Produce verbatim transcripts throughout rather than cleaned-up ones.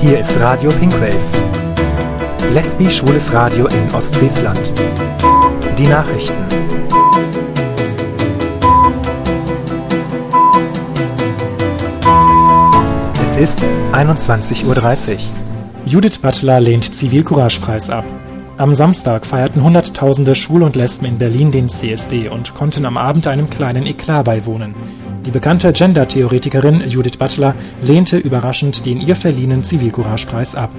Hier ist Radio Pinkwave. Lesbisch-schwules Radio in Ostfriesland. Die Nachrichten. Es ist einundzwanzig Uhr dreißig. Judith Butler lehnt Zivilcouragepreis ab. Am Samstag feierten Hunderttausende Schwule und Lesben in Berlin den C S D und konnten am Abend einem kleinen Eklat beiwohnen. Die bekannte Gender-Theoretikerin Judith Butler lehnte überraschend den ihr verliehenen Zivilcouragepreis ab.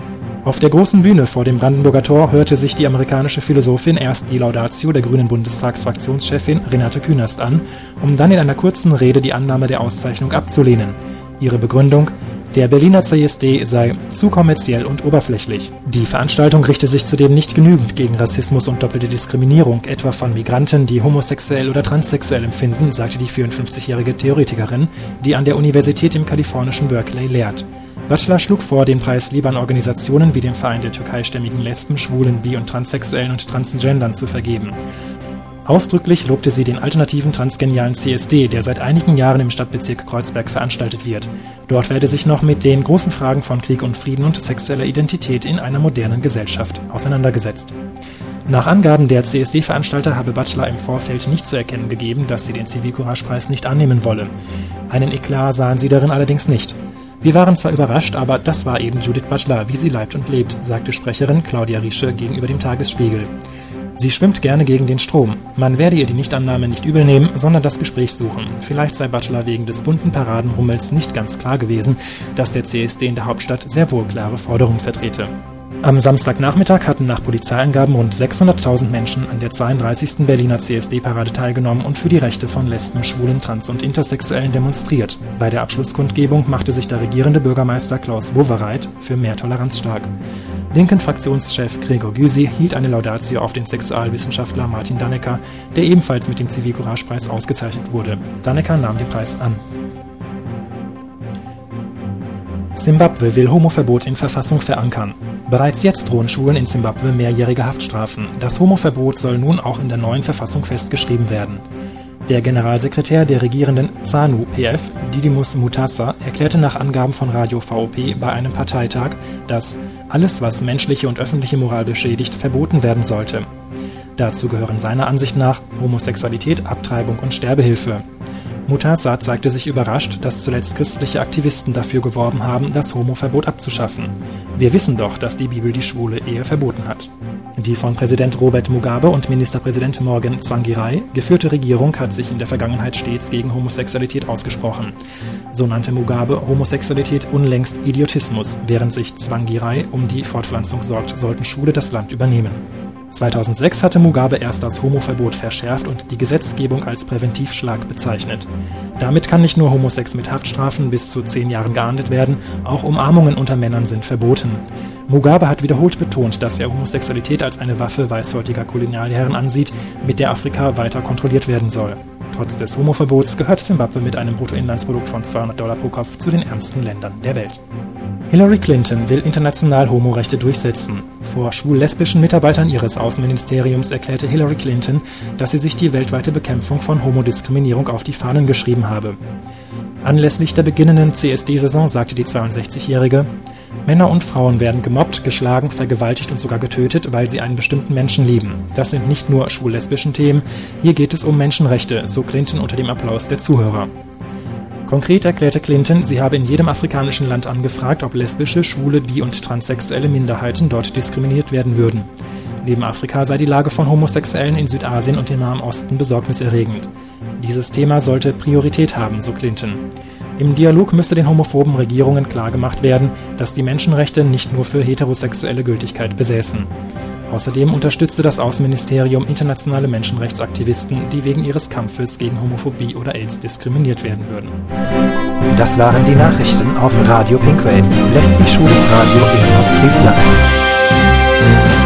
Auf der großen Bühne vor dem Brandenburger Tor hörte sich die amerikanische Philosophin erst die Laudatio der grünen Bundestagsfraktionschefin Renate Künast an, um dann in einer kurzen Rede die Annahme der Auszeichnung abzulehnen. Ihre Begründung: Der Berliner C S D sei zu kommerziell und oberflächlich. Die Veranstaltung richte sich zudem nicht genügend gegen Rassismus und doppelte Diskriminierung, etwa von Migranten, die homosexuell oder transsexuell empfinden, sagte die vierundfünfzigjährige Theoretikerin, die an der Universität im kalifornischen Berkeley lehrt. Butler schlug vor, den Preis lieber an Organisationen wie dem Verein der türkeistämmigen Lesben, Schwulen, Bi- und Transsexuellen und Transgendern zu vergeben. Ausdrücklich lobte sie den alternativen transgenialen C S D, der seit einigen Jahren im Stadtbezirk Kreuzberg veranstaltet wird. Dort werde sich noch mit den großen Fragen von Krieg und Frieden und sexueller Identität in einer modernen Gesellschaft auseinandergesetzt. Nach Angaben der C S D-Veranstalter habe Butler im Vorfeld nicht zu erkennen gegeben, dass sie den Zivilcouragepreis nicht annehmen wolle. Einen Eklat sahen sie darin allerdings nicht. Wir waren zwar überrascht, aber das war eben Judith Butler, wie sie leibt und lebt, sagte Sprecherin Claudia Riesche gegenüber dem Tagesspiegel. Sie schwimmt gerne gegen den Strom. Man werde ihr die Nichtannahme nicht übel nehmen, sondern das Gespräch suchen. Vielleicht sei Butler wegen des bunten Paradenrummels nicht ganz klar gewesen, dass der C S D in der Hauptstadt sehr wohl klare Forderungen vertrete. Am Samstagnachmittag hatten nach Polizeiangaben rund sechshunderttausend Menschen an der zweiunddreißigsten Berliner C S D-Parade teilgenommen und für die Rechte von Lesben, Schwulen, Trans- und Intersexuellen demonstriert. Bei der Abschlusskundgebung machte sich der regierende Bürgermeister Klaus Wowereit für mehr Toleranz stark. Linken Fraktionschef Gregor Gysi hielt eine Laudatio auf den Sexualwissenschaftler Martin Dannecker, der ebenfalls mit dem Zivilcouragepreis ausgezeichnet wurde. Dannecker nahm den Preis an. Simbabwe will Homoverbot in Verfassung verankern. Bereits jetzt drohen Schwulen in Simbabwe mehrjährige Haftstrafen. Das Homoverbot soll nun auch in der neuen Verfassung festgeschrieben werden. Der Generalsekretär der regierenden ZANU-P F, Didymus Mutasa, erklärte nach Angaben von Radio V O P bei einem Parteitag, dass alles, was menschliche und öffentliche Moral beschädigt, verboten werden sollte. Dazu gehören seiner Ansicht nach Homosexualität, Abtreibung und Sterbehilfe. Mutasa zeigte sich überrascht, dass zuletzt christliche Aktivisten dafür geworben haben, das Homoverbot abzuschaffen. Wir wissen doch, dass die Bibel die schwule Ehe verboten hat. Die von Präsident Robert Mugabe und Ministerpräsident Morgan Tsvangirai geführte Regierung hat sich in der Vergangenheit stets gegen Homosexualität ausgesprochen. So nannte Mugabe Homosexualität unlängst Idiotismus, während sich Tsvangirai um die Fortpflanzung sorgt, sollten Schwule das Land übernehmen. zweitausendsechs hatte Mugabe erst das Homoverbot verschärft und die Gesetzgebung als Präventivschlag bezeichnet. Damit kann nicht nur Homosex mit Haftstrafen bis zu zehn Jahren geahndet werden, auch Umarmungen unter Männern sind verboten. Mugabe hat wiederholt betont, dass er Homosexualität als eine Waffe weißhäutiger Kolonialherren ansieht, mit der Afrika weiter kontrolliert werden soll. Trotz des Homoverbots gehört Simbabwe mit einem Bruttoinlandsprodukt von zweihundert Dollar pro Kopf zu den ärmsten Ländern der Welt. Hillary Clinton will international Homorechte durchsetzen. Vor schwul-lesbischen Mitarbeitern ihres Außenministeriums erklärte Hillary Clinton, dass sie sich die weltweite Bekämpfung von Homodiskriminierung auf die Fahnen geschrieben habe. Anlässlich der beginnenden C S D-Saison sagte die zweiundsechzigjährige: Männer und Frauen werden gemobbt, geschlagen, vergewaltigt und sogar getötet, weil sie einen bestimmten Menschen lieben. Das sind nicht nur schwul-lesbischen Themen, hier geht es um Menschenrechte, so Clinton unter dem Applaus der Zuhörer. Konkret erklärte Clinton, sie habe in jedem afrikanischen Land angefragt, ob lesbische, schwule, bi- und transsexuelle Minderheiten dort diskriminiert werden würden. Neben Afrika sei die Lage von Homosexuellen in Südasien und dem Nahen Osten besorgniserregend. Dieses Thema sollte Priorität haben, so Clinton. Im Dialog müsse den homophoben Regierungen klargemacht werden, dass die Menschenrechte nicht nur für Heterosexuelle Gültigkeit besäßen. Außerdem unterstützte das Außenministerium internationale Menschenrechtsaktivisten, die wegen ihres Kampfes gegen Homophobie oder AIDS diskriminiert werden würden. Das waren die Nachrichten auf Radio Pinkwave, lesbisch-schwules Radio in Ostfriesland.